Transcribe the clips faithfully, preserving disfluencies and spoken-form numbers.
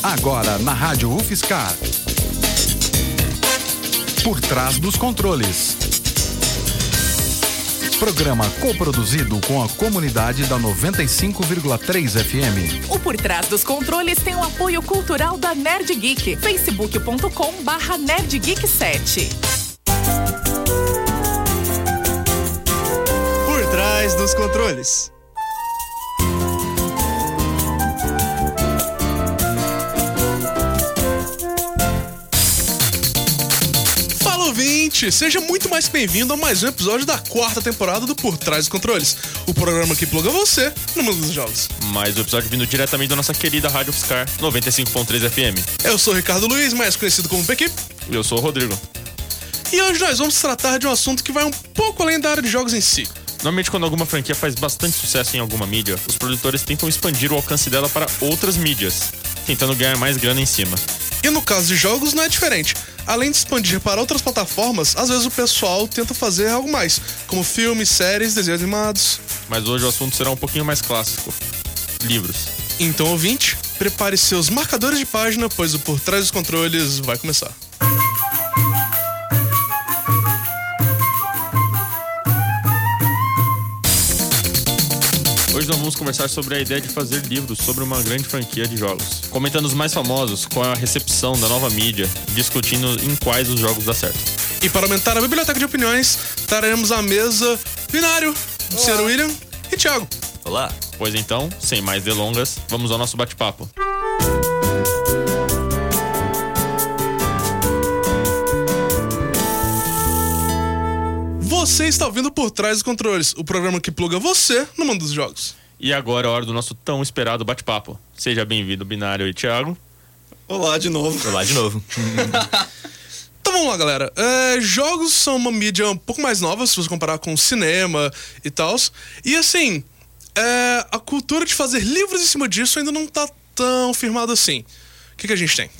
Agora na Rádio UFSCar. Por trás dos controles. Programa coproduzido com a comunidade da noventa e cinco vírgula três F M. O Por Trás dos Controles tem o apoio cultural da Nerd Geek. facebook ponto com barra nerd geek sete. Por Trás dos Controles. Ouvinte, seja muito mais bem-vindo a mais um episódio da quarta temporada do Por Trás dos Controles, o programa que pluga você no mundo dos jogos. Mais um episódio vindo diretamente da nossa querida Rádio UFSCar noventa e cinco ponto três F M. Eu sou o Ricardo Luiz, mais conhecido como Pequi. E eu sou o Rodrigo. E hoje nós vamos tratar de um assunto que vai um pouco além da área de jogos em si. Normalmente, quando alguma franquia faz bastante sucesso em alguma mídia, os produtores tentam expandir o alcance dela para outras mídias, tentando ganhar mais grana em cima. E no caso de jogos não é diferente. Além de expandir para outras plataformas, às vezes o pessoal tenta fazer algo mais, como filmes, séries, desenhos animados. Mas hoje o assunto será um pouquinho mais clássico: livros. Então, ouvinte, prepare seus marcadores de página, pois o Por Trás dos Controles vai começar. Hoje nós vamos conversar sobre a ideia de fazer livros sobre uma grande franquia de jogos, comentando os mais famosos, com a recepção da nova mídia, discutindo em quais os jogos dá certo. E para aumentar a biblioteca de opiniões, traremos à mesa Binário, o senhor William e Thiago. Olá! Pois então, sem mais delongas, vamos ao nosso bate-papo. Você está ouvindo Por Trás dos Controles, o programa que pluga você no mundo dos jogos. E agora é a hora do nosso tão esperado bate-papo. Seja bem-vindo, Binário e Thiago. Olá de novo. Olá de novo. Então vamos lá, galera. É, jogos são uma mídia um pouco mais nova, se você comparar com cinema e tal. E assim, é, a cultura de fazer livros em cima disso ainda não tá tão firmada assim. O que, que a gente tem?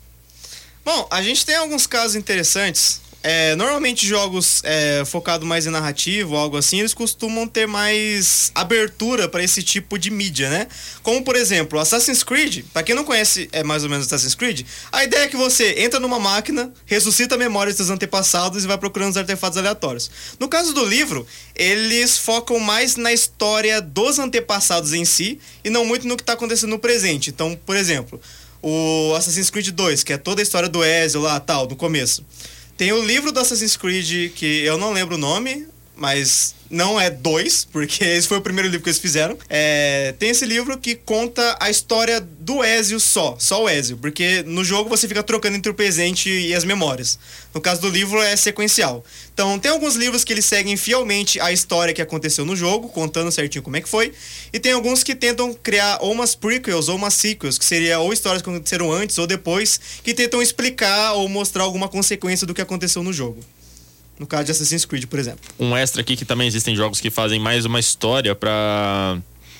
Bom, a gente tem alguns casos interessantes. É, normalmente jogos é, focados mais em narrativo, algo assim, eles costumam ter mais abertura para esse tipo de mídia, né? Como, por exemplo, Assassin's Creed. Para quem não conhece é mais ou menos Assassin's Creed, a ideia é que você entra numa máquina, ressuscita a memória dos seus antepassados e vai procurando os artefatos aleatórios. No caso do livro, eles focam mais na história dos antepassados em si e não muito no que está acontecendo no presente. Então, por exemplo, o Assassin's Creed dois, que é toda a história do Ezio lá, tal, no começo. Tem o livro do Assassin's Creed, que eu não lembro o nome, mas não é dois, porque esse foi o primeiro livro que eles fizeram. É, tem esse livro que conta a história do Ezio só, só o Ezio, porque no jogo você fica trocando entre o presente e as memórias. No caso do livro é sequencial. Então tem alguns livros que eles seguem fielmente a história que aconteceu no jogo, contando certinho como é que foi, e tem alguns que tentam criar ou umas prequels ou umas sequels, que seria ou histórias que aconteceram antes ou depois, que tentam explicar ou mostrar alguma consequência do que aconteceu no jogo. No caso de Assassin's Creed, por exemplo. Um extra aqui que também existem jogos que fazem mais uma história pra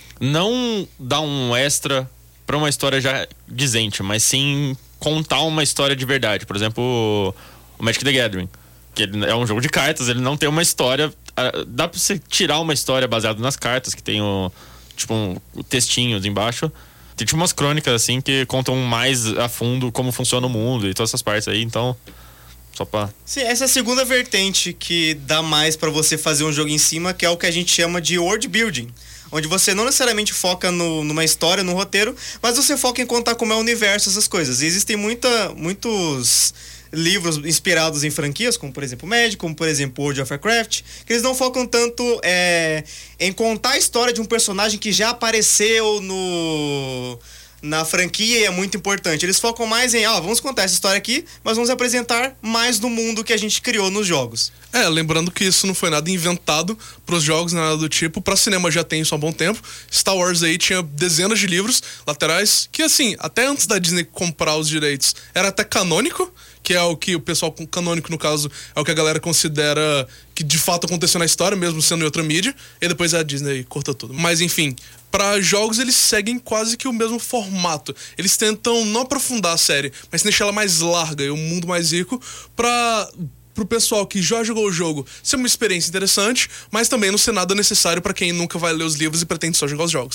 não dar um extra pra uma história já dizente, mas sim contar uma história de verdade. Por exemplo, o Magic the Gathering, que ele é um jogo de cartas, ele não tem uma história. Dá pra você tirar uma história baseada nas cartas, que tem o, tipo, um, textinhos embaixo. Tem tipo umas crônicas assim que contam mais a fundo como funciona o mundo e todas essas partes aí, então... Só pra... Sim, essa é a segunda vertente que dá mais pra você fazer um jogo em cima, que é o que a gente chama de world building, onde você não necessariamente foca no, numa história, no roteiro, mas você foca em contar como é o universo, essas coisas. E existem muita, muitos livros inspirados em franquias, como por exemplo Magic, como por exemplo World of Warcraft, que eles não focam tanto é, em contar a história de um personagem que já apareceu no... na franquia, e é muito importante. Eles focam mais em, ó, ah, vamos contar essa história aqui, mas vamos apresentar mais do mundo que a gente criou nos jogos. É, lembrando que isso não foi nada inventado pros jogos, nada do tipo. Pra cinema já tem isso há um bom tempo. Star Wars aí tinha dezenas de livros laterais, que assim, até antes da Disney comprar os direitos, era até canônico, que é o que o pessoal canônico, no caso, é o que a galera considera que de fato aconteceu na história, mesmo sendo em outra mídia, e depois a Disney cortou tudo. Mas enfim, para jogos eles seguem quase que o mesmo formato. Eles tentam não aprofundar a série, mas deixar ela mais larga e um mundo mais rico pra... pro pessoal que já jogou o jogo ser uma experiência interessante, mas também não ser nada necessário pra quem nunca vai ler os livros e pretende só jogar os jogos.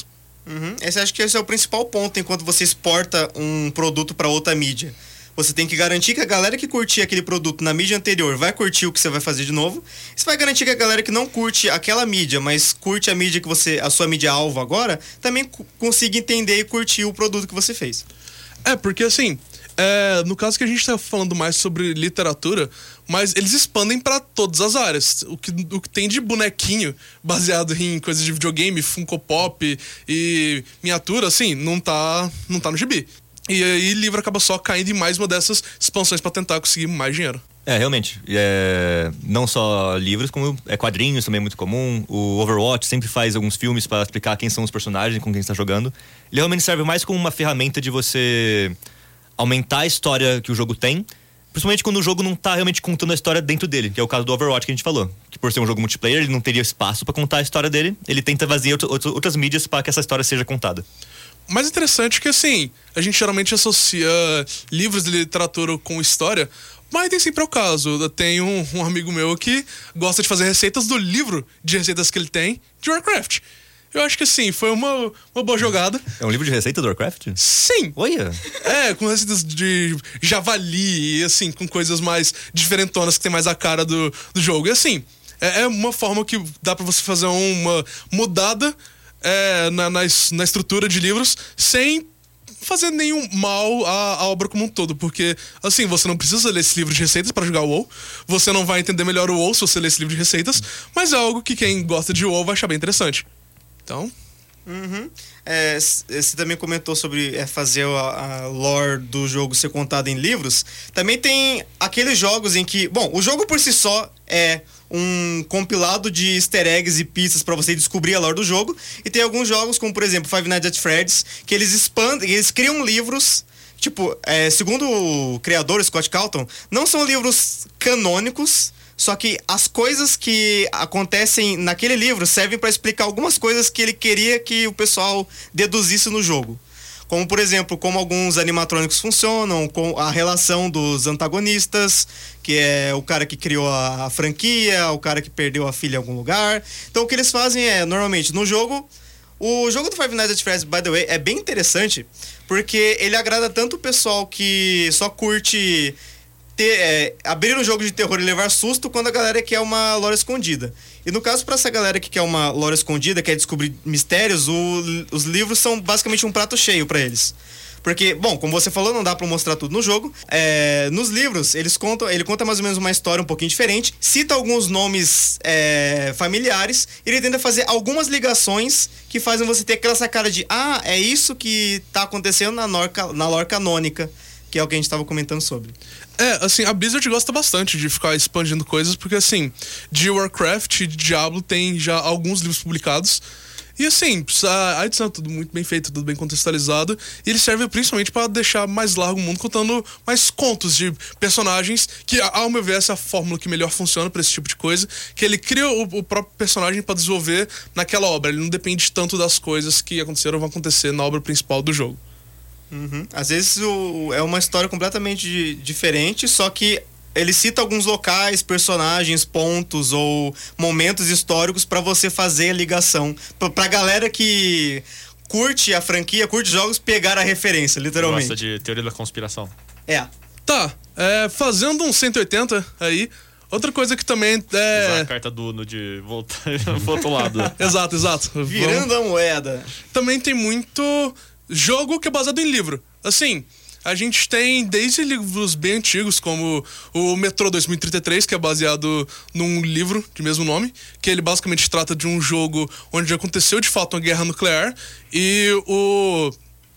Uhum. Esse acho que esse é o principal ponto enquanto você exporta um produto para outra mídia. Você tem que garantir que a galera que curtir aquele produto na mídia anterior vai curtir o que você vai fazer de novo. Você vai garantir que a galera que não curte aquela mídia, mas curte a mídia que você, a sua mídia alvo agora, também c- consiga entender e curtir o produto que você fez. É, porque assim, é, no caso que a gente tá falando mais sobre literatura, mas eles expandem pra todas as áreas. O que, o que tem de bonequinho baseado em coisas de videogame, Funko Pop e miniatura, assim, não tá, não tá no gibi. E aí livro acaba só caindo em mais uma dessas expansões pra tentar conseguir mais dinheiro. É, realmente. É, não só livros, como é, quadrinhos também é muito comum. O Overwatch sempre faz alguns filmes para explicar quem são os personagens com quem está jogando. Ele realmente serve mais como uma ferramenta de você aumentar a história que o jogo tem, principalmente quando o jogo não tá realmente contando a história dentro dele, que é o caso do Overwatch que a gente falou. Que por ser um jogo multiplayer, ele não teria espaço para contar a história dele. Ele tenta vazar outro, outras mídias para que essa história seja contada. Mais interessante que, assim, a gente geralmente associa livros de literatura com história, mas tem sempre o caso. Eu tenho um, um amigo meu que gosta de fazer receitas do livro de receitas que ele tem de Warcraft. Eu acho que, assim, foi uma, uma boa jogada. É um livro de receita do Warcraft? Sim! Olha! É, com receitas de javali e, assim, com coisas mais diferentonas que tem mais a cara do, do jogo. E, assim, é, é uma forma que dá pra você fazer uma mudada É, na, na, na estrutura de livros, sem fazer nenhum mal à, à obra como um todo. Porque, assim, você não precisa ler esse livro de receitas para jogar o WoW. Você não vai entender melhor o WoW se você ler esse livro de receitas. Mas é algo que quem gosta de WoW vai achar bem interessante. Então... Uhum. É, você também comentou sobre é, fazer a, a lore do jogo ser contada em livros. Também tem aqueles jogos em que... Bom, o jogo por si só é um compilado de easter eggs e pistas para você descobrir a lore do jogo. E tem alguns jogos, como por exemplo Five Nights at Freddy's, que eles expandem, eles criam livros... Tipo, é, segundo o criador, Scott Calton, não são livros canônicos, só que as coisas que acontecem naquele livro servem para explicar algumas coisas que ele queria que o pessoal deduzisse no jogo. Como, por exemplo, como alguns animatrônicos funcionam, com a relação dos antagonistas, que é o cara que criou a, a franquia, o cara que perdeu a filha em algum lugar. Então, o que eles fazem é, normalmente, no jogo... O jogo do Five Nights at Freddy's, by the way, é bem interessante, porque ele agrada tanto o pessoal que só curte... Ter, é, abrir um jogo de terror e levar susto, quando a galera quer uma lore escondida. E no caso, pra essa galera que quer uma lore escondida, quer descobrir mistérios, o, os livros são basicamente um prato cheio pra eles. Porque, bom, como você falou, não dá pra mostrar tudo no jogo. É, nos livros, eles contam, ele conta mais ou menos uma história um pouquinho diferente, cita alguns nomes é, familiares, e ele tenta fazer algumas ligações que fazem você ter aquela sacada de ah, é isso que tá acontecendo na, norca, na lore canônica, que é o que a gente tava comentando sobre. É, assim, a Blizzard gosta bastante de ficar expandindo coisas, porque, assim, de Warcraft e de Diablo tem já alguns livros publicados. E, assim, a edição é tudo muito bem feito, tudo bem contextualizado. E ele serve principalmente para deixar mais largo o mundo, contando mais contos de personagens, que, ao meu ver, essa é a fórmula que melhor funciona para esse tipo de coisa. Que ele cria o, o próprio personagem para desenvolver naquela obra. Ele não depende tanto das coisas que aconteceram ou vão acontecer na obra principal do jogo. Uhum. Às vezes o, é uma história completamente diferente, só que ele cita alguns locais, personagens, pontos ou momentos históricos pra você fazer a ligação. Pra, pra galera que curte a franquia, curte jogos, pegar a referência, literalmente. Gosta de teoria da conspiração. É. Tá, é, fazendo um cento e oitenta aí, outra coisa que também é... Usar a carta do Uno de voltar pro outro lado. Exato, exato. Virando Vamos... a moeda. Também tem muito jogo que é baseado em livro. Assim, a gente tem desde livros bem antigos, como o Metro dois mil e trinta e três, que é baseado num livro de mesmo nome, que ele basicamente trata de um jogo onde aconteceu de fato uma guerra nuclear e o...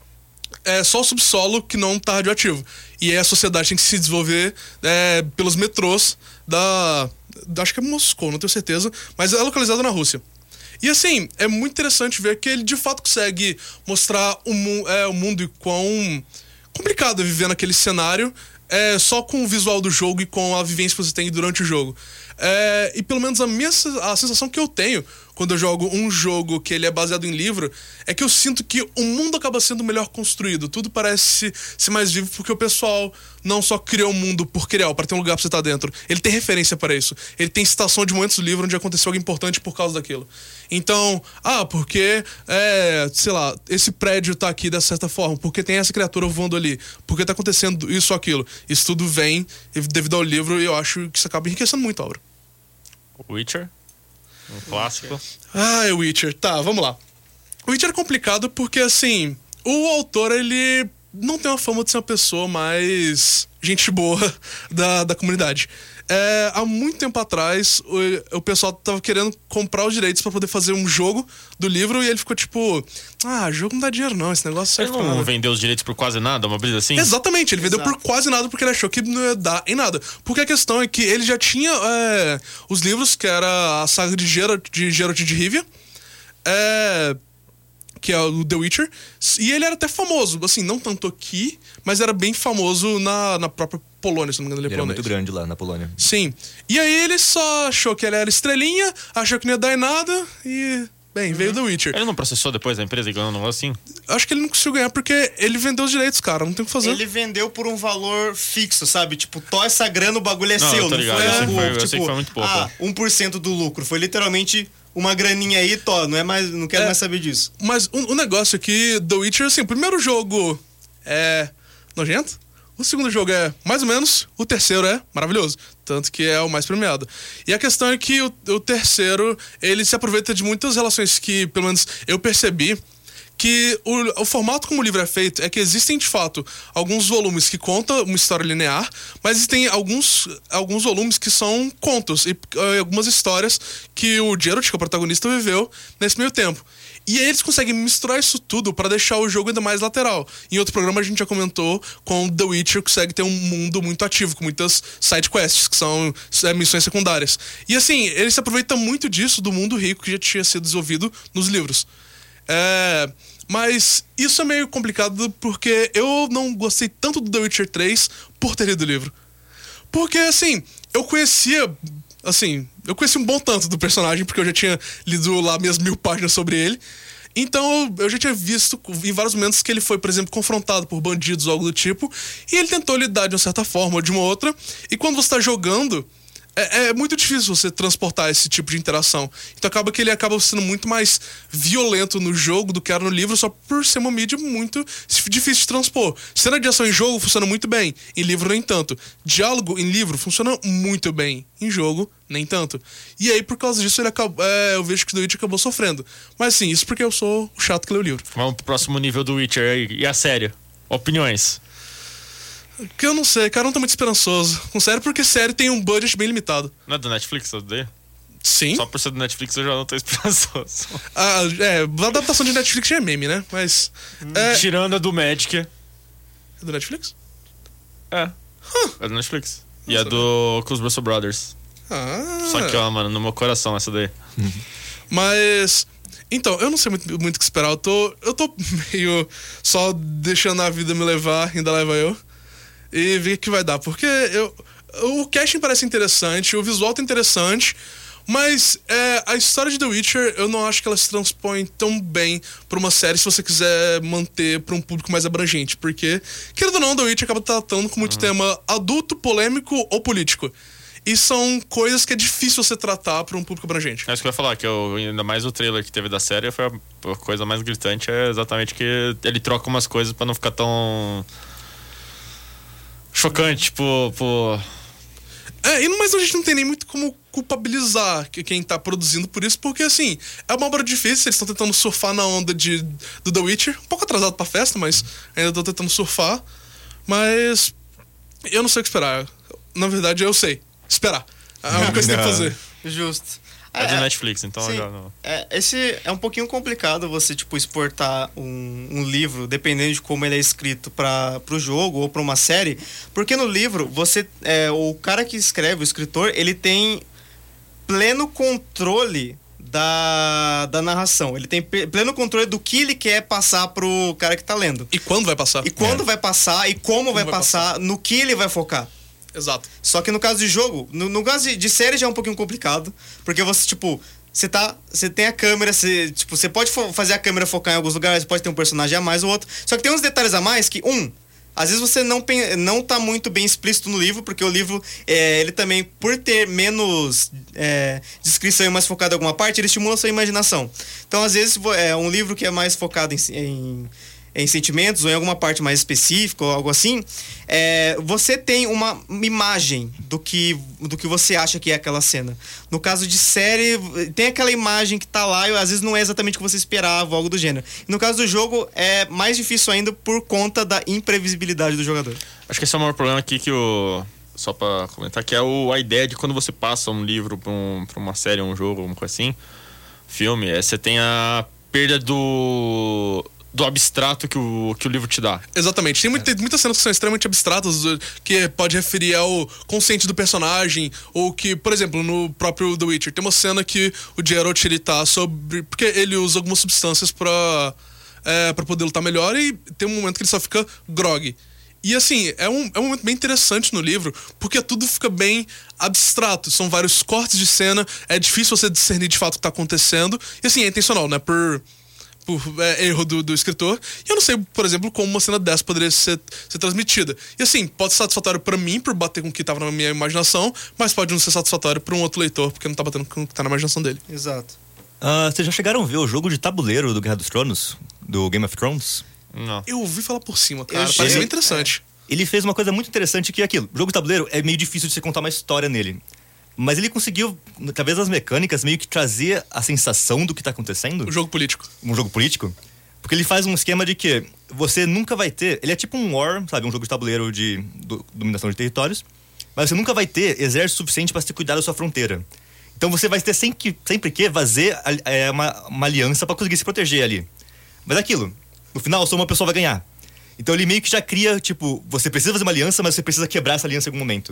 é só o subsolo que não tá radioativo. E aí a sociedade tem que se desenvolver é, pelos metrôs da... acho que é Moscou, não tenho certeza, mas é localizado na Rússia. E assim, é muito interessante ver que ele de fato consegue mostrar o, mu- é, o mundo e quão complicado é viver naquele cenário, é, só com o visual do jogo e com a vivência que você tem durante o jogo. É, e pelo menos a minha a sensação que eu tenho quando eu jogo um jogo que ele é baseado em livro, é que eu sinto que o mundo acaba sendo melhor construído. Tudo parece ser mais vivo porque o pessoal não só criou o mundo por criar, para ter um lugar pra você estar dentro. Ele tem referência para isso. Ele tem citação de momentos do livro onde aconteceu algo importante por causa daquilo. Então, ah, porque, é, sei lá, esse prédio tá aqui dessa certa forma, porque tem essa criatura voando ali, porque tá acontecendo isso ou aquilo. Isso tudo vem devido ao livro e eu acho que isso acaba enriquecendo muito a obra. Witcher? Um clássico. Ah, é Witcher. Tá, vamos lá. O Witcher é complicado porque, assim, o autor, ele não tem uma fama de ser uma pessoa mais gente boa da, da comunidade. É, há muito tempo atrás, o, o pessoal tava querendo comprar os direitos pra poder fazer um jogo do livro e ele ficou tipo, ah, jogo não dá dinheiro não, esse negócio serve Ele pra não nada. vendeu os direitos por quase nada, uma brisa assim? Exatamente, ele vendeu Exato. por quase nada porque ele achou que não ia dar em nada. Porque a questão é que ele já tinha é, os livros, que era a saga de Geralt de, Geralt de Rivia, é, que é o The Witcher, e ele era até famoso, assim, não tanto aqui, mas era bem famoso na, na própria Polônia, se não me engano, ele é Ele era polonês. muito grande lá na Polônia. Sim. E aí ele só achou que ele era estrelinha, achou que não ia dar em nada e... Bem, veio The Witcher. Ele não processou depois da empresa e ganhou um negócio assim? Acho que ele não conseguiu ganhar porque ele vendeu os direitos, cara. Não tem o que fazer. Ele vendeu por um valor fixo, sabe? Tipo, tó essa grana, o bagulho é Não, seu. eu tô Não ligado, foi eu sei que algo, foi- eu tipo, sei que foi muito pouco. ah, um por cento do lucro. Foi literalmente uma graninha aí, tó. Não é mais, não quero É. mais saber disso. Mas o, o negócio é que The Witcher, assim, o primeiro jogo é nojento, o segundo jogo é mais ou menos, o terceiro é maravilhoso, tanto que é o mais premiado. E a questão é que o, o terceiro, ele se aproveita de muitas relações que, pelo menos, eu percebi que o, o formato como o livro é feito é que existem, de fato, alguns volumes que contam uma história linear, mas existem alguns, alguns volumes que são contos e uh, algumas histórias que o Geralt, que é o protagonista, viveu nesse meio tempo. E aí eles conseguem misturar isso tudo pra deixar o jogo ainda mais lateral. Em outro programa a gente já comentou com The Witcher, consegue ter um mundo muito ativo, com muitas side quests, que são é, missões secundárias. E assim, ele se aproveita muito disso, do mundo rico que já tinha sido desenvolvido nos livros. É, mas isso é meio complicado porque eu não gostei tanto do The Witcher três por ter lido o livro. Porque, assim, eu conhecia... Assim, eu conhecia um bom tanto do personagem, porque eu já tinha lido lá minhas mil páginas sobre ele. Então, eu já tinha visto em vários momentos que ele foi, por exemplo, confrontado por bandidos ou algo do tipo. E ele tentou lidar de uma certa forma ou de uma outra. E quando você tá jogando... É, é muito difícil você transportar esse tipo de interação. Então acaba que ele acaba sendo muito mais violento no jogo do que era no livro, só por ser uma mídia muito difícil de transpor. Cena de ação em jogo funciona muito bem, em livro nem tanto. Diálogo em livro funciona muito bem, em jogo nem tanto. E aí por causa disso ele acaba, é, eu vejo que o The Witcher acabou sofrendo. Mas sim, isso porque eu sou o chato que lê o livro. Vamos pro próximo nível do Witcher aí. E a série? Opiniões? Que eu não sei, cara, eu não tô muito esperançoso com série, porque série tem um budget bem limitado. Não é do Netflix, eu odeio? Sim. Só por ser do Netflix eu já não tô esperançoso. Ah, é, a adaptação de Netflix já é meme, né? Mas. É, Tirando a do Magic. é do Netflix? É. É do Netflix. E a do com os Russell Brothers. Ah. Só que, ó, mano, no meu coração essa daí. Mas. Então, eu não sei muito, muito o que esperar. Eu tô, eu tô meio só deixando a vida me levar, ainda leva eu. E ver o que vai dar. Porque eu, o casting parece interessante, o visual tá interessante. Mas é, a história de The Witcher, eu não acho que ela se transpõe tão bem pra uma série se você quiser manter pra um público mais abrangente. Porque, querendo ou não, The Witcher acaba tratando com muito Uhum. tema adulto, polêmico ou político. E são coisas que é difícil você tratar pra um público abrangente. É isso que eu ia falar, que eu, ainda mais o trailer que teve da série foi a, a coisa mais gritante, é exatamente que ele troca umas coisas pra não ficar tão chocante, tipo, pô. É, e, mas a gente não tem nem muito como culpabilizar que- quem tá produzindo por isso, porque assim, é uma obra difícil, eles estão tentando surfar na onda de, do The Witcher, um pouco atrasado pra festa, mas ainda estão tentando surfar. Mas eu não sei o que esperar. Na verdade, eu sei. Esperar. É a única coisa que tem que fazer. Justo. É de Netflix, então sim. já não. É, esse é um pouquinho complicado você, tipo, exportar um, um livro, dependendo de como ele é escrito para pro jogo ou para uma série, porque no livro, você é, o cara que escreve, o escritor, ele tem pleno controle da, da narração. Ele tem pe- pleno controle do que ele quer passar pro cara que tá lendo. E quando vai passar? E quando vai passar, e como, vai, vai passar, no que ele vai focar. Exato. Só que no caso de jogo, no, no caso de, de série já é um pouquinho complicado, porque você, tipo, você tá, você tem a câmera, você, tipo, você pode fo- fazer a câmera focar em alguns lugares, pode ter um personagem a mais ou outro. Só que tem uns detalhes a mais que, um, às vezes você não, pen- não tá muito bem explícito no livro, porque o livro, é, ele também, por ter menos é, descrição e mais focado em alguma parte, ele estimula a sua imaginação. Então, às vezes, vo- é um livro que é mais focado em, em, em sentimentos ou em alguma parte mais específica ou algo assim, é, você tem uma imagem do que, do que você acha que é aquela cena. No caso de série, tem aquela imagem que tá lá e às vezes não é exatamente o que você esperava, algo do gênero. No caso do jogo, é mais difícil ainda por conta da imprevisibilidade do jogador. Acho que esse é o maior problema aqui que o... Só pra comentar, que é o, a ideia de quando você passa um livro pra, um, pra uma série, um jogo, alguma coisa assim, filme, é, você tem a perda do... do abstrato que o, que o livro te dá. Exatamente. Tem, muito, tem muitas cenas que são extremamente abstratas, uh, que pode referir ao consciente do personagem, ou que, por exemplo, no próprio The Witcher, tem uma cena que o Geralt, ele tá sobre... Porque ele usa algumas substâncias pra, é, pra poder lutar melhor, e tem um momento que ele só fica grog. E assim, é um, é um momento bem interessante no livro, porque tudo fica bem abstrato. São vários cortes de cena, é difícil você discernir de fato o que tá acontecendo, e assim, é intencional, né? Por... por é, erro do, do escritor. E eu não sei, por exemplo, como uma cena dessa poderia ser, ser transmitida. E assim, pode ser satisfatório pra mim, por bater com o que tava na minha imaginação, mas pode não ser satisfatório pra um outro leitor, porque não tá batendo com o que tá na imaginação dele. Exato. Ah, vocês já chegaram a ver o jogo de tabuleiro do Guerra dos Tronos? Do Game of Thrones? Não. Eu ouvi falar por cima, cara. Eu Parece cheguei- bem interessante. Ele fez uma coisa muito interessante que é aquilo. O jogo de tabuleiro é meio difícil de você contar uma história nele. Mas ele conseguiu, através das mecânicas, meio que trazer a sensação do que tá acontecendo. O jogo político. Um jogo político. Porque ele faz um esquema de que você nunca vai ter... Ele é tipo um war, sabe? Um jogo de tabuleiro de do, dominação de territórios. Mas você nunca vai ter exército suficiente para se cuidar da sua fronteira. Então você vai ter sempre que, sempre que fazer é, uma, uma aliança para conseguir se proteger ali. Mas é aquilo. No final, só uma pessoa vai ganhar. Então ele meio que já cria, tipo... Você precisa fazer uma aliança, mas você precisa quebrar essa aliança em algum momento.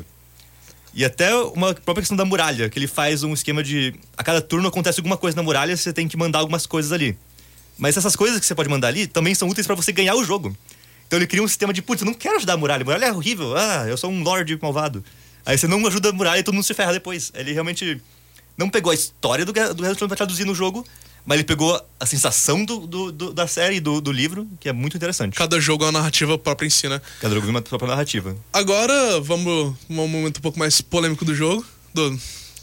E até uma própria questão da muralha, que ele faz um esquema de... A cada turno acontece alguma coisa na muralha, você tem que mandar algumas coisas ali. Mas essas coisas que você pode mandar ali também são úteis pra você ganhar o jogo. Então ele cria um sistema de, putz, eu não quero ajudar a muralha, a muralha é horrível, ah, eu sou um lord malvado. Aí você não ajuda a muralha e todo mundo se ferra depois. Ele realmente não pegou a história do Guerra do Guerra dos Tronos pra traduzir no jogo, mas ele pegou a sensação do, do, do- da série, do, do livro, que é muito interessante. Cada jogo é uma narrativa própria em si, né? Cada jogo tem uma própria narrativa. Agora, vamos um momento um pouco mais polêmico do jogo. Do...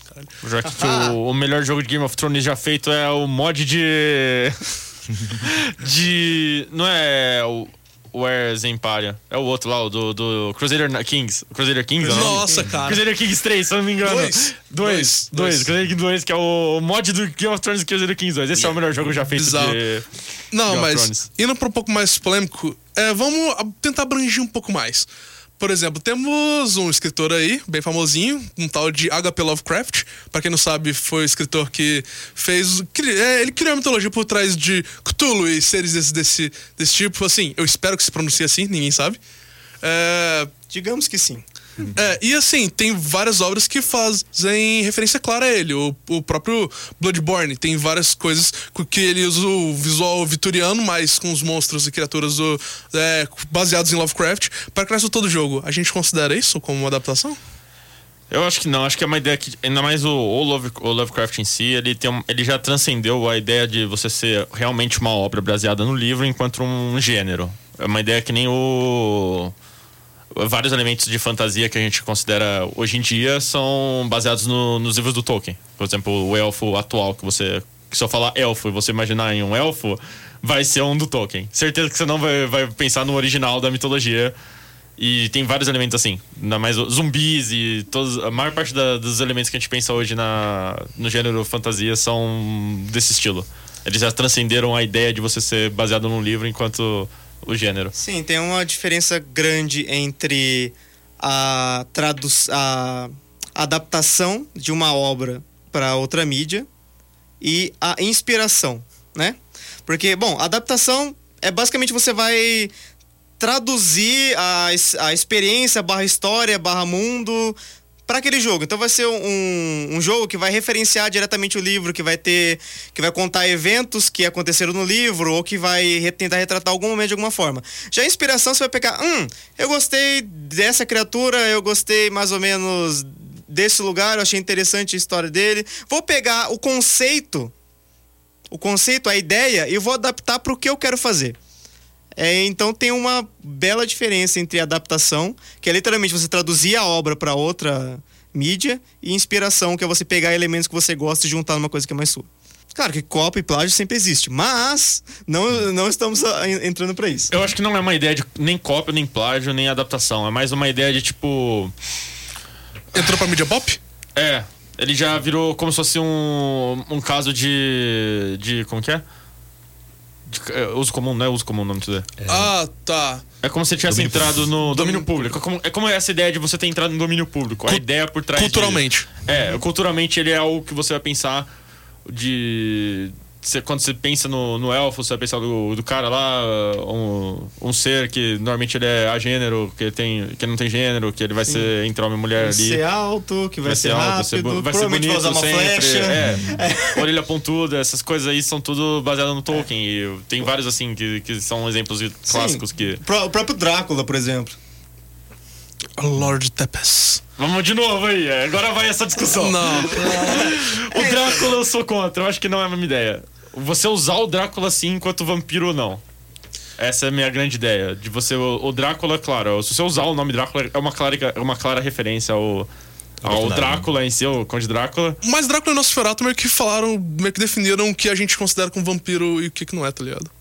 Já que, que o, o melhor jogo de Game of Thrones já feito é o mod de... de... Não é o Where's Empire. É o outro lá, o do, do Crusader Kings. Crusader Kings, não? Nossa, cara. Crusader Kings três, se eu não me engano. Dois. Dois. Dois. Dois. Dois. Crusader Kings dois, que é o mod do Game of Thrones Crusader Kings dois. Esse é o melhor jogo já feito Bizarro. de... Não, Game of mas Thrones. indo para um pouco mais polêmico, é, vamos a- tentar abranger um pouco mais. Por exemplo, temos um escritor aí, bem famosinho, um tal de H P Lovecraft. Pra quem não sabe, foi o escritor que fez... cri- é, ele criou a mitologia por trás de Cthulhu e seres desse, desse, desse tipo. Assim, eu espero que se pronuncie assim, ninguém sabe. É, Digamos que sim. é, e assim, tem várias obras que fazem referência clara a ele. O, o próprio Bloodborne tem várias coisas co- que ele usa o visual vitoriano, mas com os monstros e criaturas do, é, baseados em Lovecraft, para criar todo o jogo. A gente considera isso como uma adaptação? Eu acho que não, acho que é uma ideia que, ainda mais o, o, Love, o Lovecraft em si, ele, tem um, ele já transcendeu a ideia de você ser realmente uma obra baseada no livro enquanto um gênero. É uma ideia que nem o... Vários elementos de fantasia que a gente considera hoje em dia são baseados no, nos livros do Tolkien. Por exemplo, o elfo atual, que você... Que se eu falar elfo e você imaginar em um elfo, vai ser um do Tolkien. Certeza que você não vai, vai pensar no original da mitologia. E tem vários elementos assim, ainda mais zumbis e todos, a maior parte da, dos elementos que a gente pensa hoje na, no gênero fantasia são desse estilo. Eles já transcenderam a ideia de você ser baseado num livro enquanto o gênero. Sim, tem uma diferença grande entre a, tradu a adaptação de uma obra para outra mídia e a inspiração, né? Porque, bom, adaptação é basicamente você vai traduzir a, a experiência barra história barra mundo para aquele jogo. Então vai ser um, um jogo que vai referenciar diretamente o livro, que vai ter, que vai contar eventos que aconteceram no livro ou que vai re- tentar retratar algum momento de alguma forma. Já a inspiração você vai pegar, hum, eu gostei dessa criatura, eu gostei mais ou menos desse lugar, eu achei interessante a história dele. Vou pegar o conceito, o conceito, a ideia, e vou adaptar para o que eu quero fazer. É, então tem uma bela diferença entre adaptação, que é literalmente você traduzir a obra para outra mídia, e inspiração, que é você pegar elementos que você gosta e juntar numa coisa que é mais sua. Claro que cópia e plágio sempre existe, mas não, não estamos entrando pra isso. Eu acho que não é uma ideia de nem cópia, nem plágio, nem adaptação. É mais uma ideia de tipo... Entrou pra mídia pop? É, ele já virou como se fosse um, um caso de... de como que é? De, é, uso comum, não é uso comum o nome disso daí. É. Ah, tá. É como se você tivesse Domínio entrado público. no domínio público. É como, é como essa ideia de você ter entrado no domínio público. A Cult- ideia por trás Culturalmente. disso. É, culturalmente ele é algo que você vai pensar de... Você, quando você pensa no, no elfo, você vai pensar do, do cara lá, um, um ser que normalmente ele é agênero, que, tem, que não tem gênero, que ele vai Sim. ser entre homem e mulher Vai ali. ser alto, que vai, Vai ser ser alto, rápido, ser bu- vai ser provavelmente vai bonito usar uma sempre. flecha. É. Orelha pontuda, essas coisas aí são tudo baseado no Tolkien. E tem vários assim que, que são exemplos clássicos que... O próprio Drácula, por exemplo. Lord Tepes. Vamos de novo aí, agora vai essa discussão. Não. O Drácula eu sou contra, eu acho que não é a mesma ideia. Você usar o Drácula assim enquanto vampiro, não. Essa é a minha grande ideia. De você, o, o Drácula, claro, se você usar o nome Drácula, é uma clara, é uma clara referência ao, ao Drácula em si, o Conde Drácula. Mas Drácula e Nosferatu meio que falaram, meio que definiram o que a gente considera como vampiro e o que, que não é, tá ligado?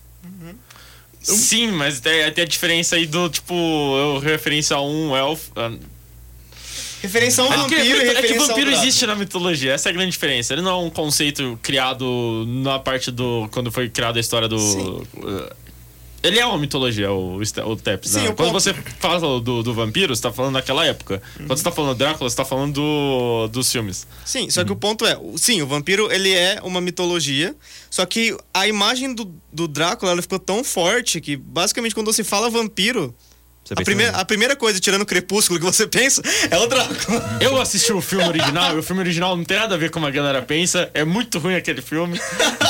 Sim, mas tem, tem a diferença aí do, tipo, eu referência a um elfo... Referência a um É que, vampiro e é que referência ao vampiro Drácula. existe na mitologia, essa é a grande diferença. Ele não é um conceito criado na parte do... Quando foi criada a história do... Sim. uh, Ele é uma mitologia, o, o Tepes. Sim, Né? o Quando ponto- você fala do, do vampiro, você tá falando naquela época. Uhum. Quando você tá falando do Drácula, você tá falando do, dos filmes. Sim, só que o ponto é, o- sim, o vampiro ele é uma mitologia, só que a imagem do, do Drácula ela ficou tão forte que basicamente quando você fala vampiro, Você a pensa primeira, no- a primeira coisa, tirando o Crepúsculo, que você pensa é o Drácula. Eu assisti o filme original e o filme original não tem nada a ver com como a galera pensa. É muito ruim aquele filme.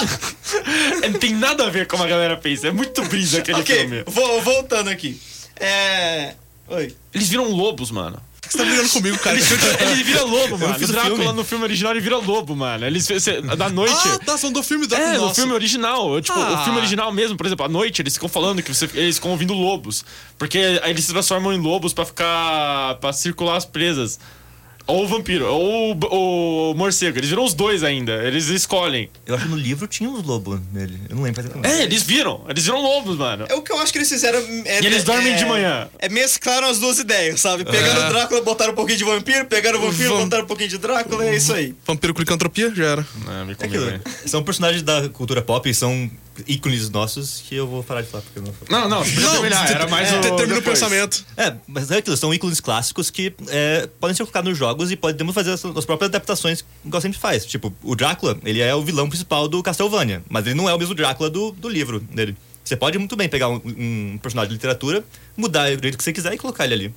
Não tem nada a ver com como a galera pensa. É muito brisa aquele Ok, filme. vo- voltando aqui. É... Oi. Eles viram lobos, mano. Você tá brigando comigo, cara. Ele vira lobo, mano. O fiz o Drácula filme. no filme original ele vira lobo, mano. Eles cê, da noite. Ah, tá, são do filme da É, no Nossa. filme original. Eu, tipo, Ah. o filme original mesmo, por exemplo, à noite eles ficam falando que você, eles ficam ouvindo lobos. Porque aí eles se transformam em lobos pra ficar. Pra circular as presas. Ou o vampiro, ou o, o morcego. Eles viram os dois ainda. Eles escolhem. Eu acho que no livro tinha uns lobos nele. Eu não lembro exatamente. É, eles viram. Eles viram lobos, mano. É o que eu acho que eles fizeram. É, E eles dormem é- de manhã. É mesclaram as duas ideias, sabe? Pegaram o Drácula, botaram um pouquinho de vampiro, pegaram o vampiro, Vam- botaram um pouquinho de Drácula, é isso aí. Vampiro com licantropia, já era. É, me É comigo aquilo. aí. São personagens da cultura pop, são ícones nossos que eu vou parar de falar porque eu não Não, não, deixa eu terminar. te- Era mais te- o. termina o depois. pensamento. É, mas é aquilo, são ícones clássicos que é, podem ser colocados nos jogos e podemos fazer as, as próprias adaptações, igual sempre faz. Tipo, o Drácula, ele é o vilão principal do Castlevania, mas ele não é o mesmo Drácula do, do livro dele. Você pode muito bem pegar um, um personagem de literatura, mudar o jeito que você quiser e colocar ele ali.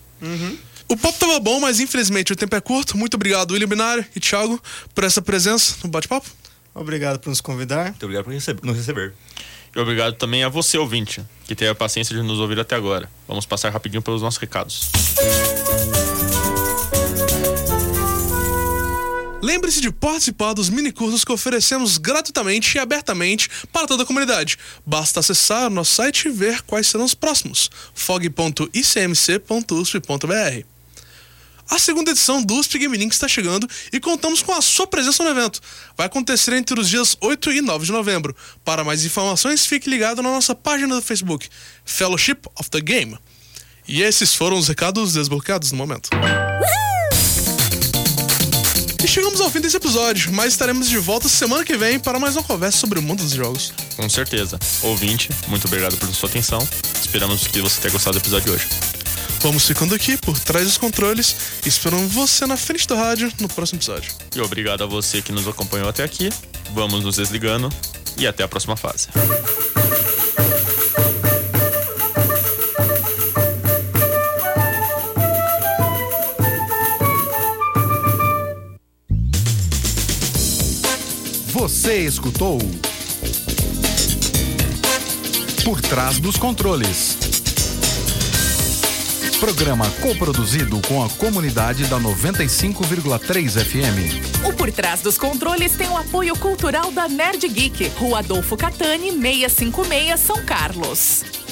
O papo tava bom, mas infelizmente o tempo é curto. Muito obrigado, William Binário e Thiago, por essa presença no bate-papo. Obrigado por nos convidar. Muito obrigado por rece- nos receber. E obrigado também a você, ouvinte, que teve a paciência de nos ouvir até agora. Vamos passar rapidinho pelos nossos recados. Lembre-se de participar dos minicursos que oferecemos gratuitamente e abertamente para toda a comunidade. Basta acessar o nosso site e ver quais serão os próximos. fog ponto i c m c ponto u s p ponto b r. A segunda edição do U S P Game Link está chegando e contamos com a sua presença no evento. Vai acontecer entre os dias oito e nove de novembro. Para mais informações, fique ligado na nossa página do Facebook, Fellowship of the Game. E esses foram os recados desbloqueados no momento. E chegamos ao fim desse episódio, mas estaremos de volta semana que vem para mais uma conversa sobre o mundo dos jogos. Com certeza. Ouvinte, muito obrigado por sua atenção. Esperamos que você tenha gostado do episódio de hoje. Vamos ficando aqui por trás dos controles e esperamos você na frente do rádio no próximo episódio. E obrigado a você que nos acompanhou até aqui. Vamos nos desligando e até a próxima fase. Você escutou Por Trás dos Controles. Programa coproduzido com a comunidade da noventa e cinco vírgula três F M. O Por Trás dos Controles tem o apoio cultural da Nerd Geek, Rua Adolfo Catani, seiscentos e cinquenta e seis, São Carlos.